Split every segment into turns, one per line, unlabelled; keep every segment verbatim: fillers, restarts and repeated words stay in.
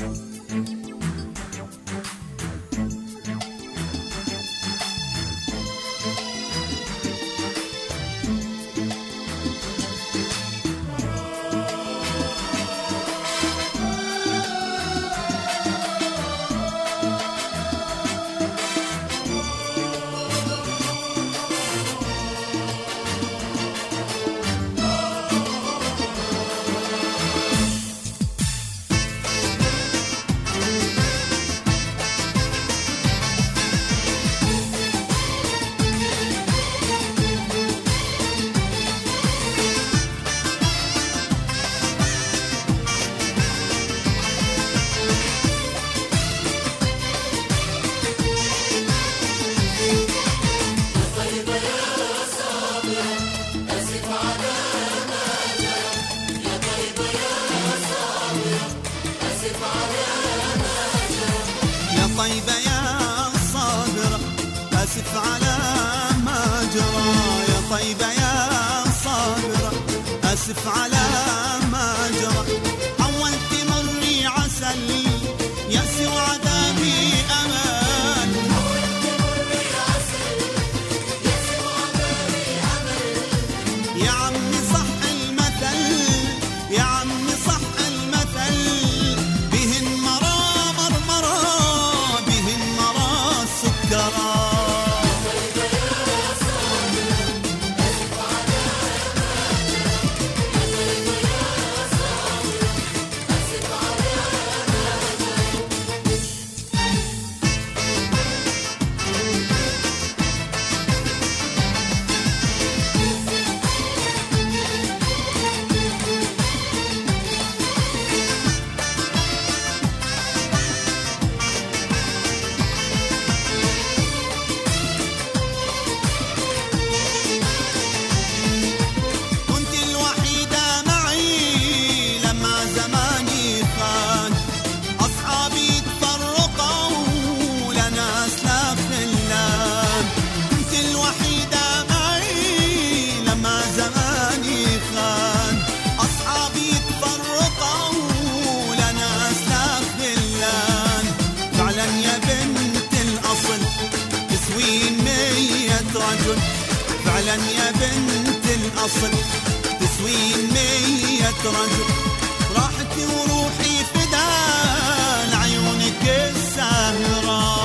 طيبة يا صابرة أسف على ما جرى، يا طيبة يا صابرة أسف على ما جرى. حولت مري عسل يأسي وعذابي أمان،
حولت مري عسل يأسي وعذابي أمان.
يا عمي صح المثل، يا عمي صح المثل، بهن مرا مرمرة بهن مرا سكرا. فعلا يا بنت الأصل تسوين مية رجل. راحتي وروحي فدان عيونك الساهرة.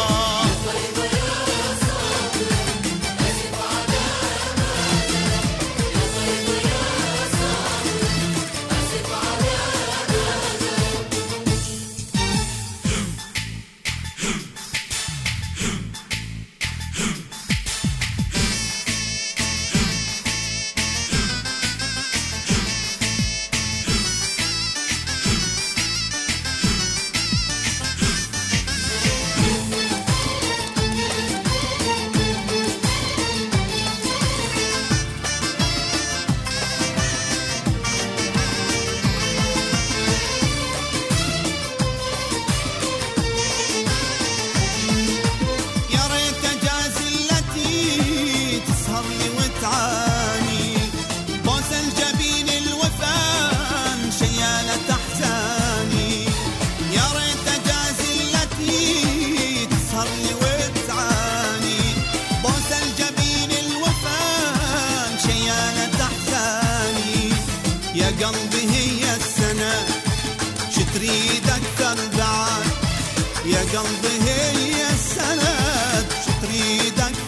يا قلبي هي السنة شتريد أكثر بعد، يا قلبي هي السنة شتريد أكثر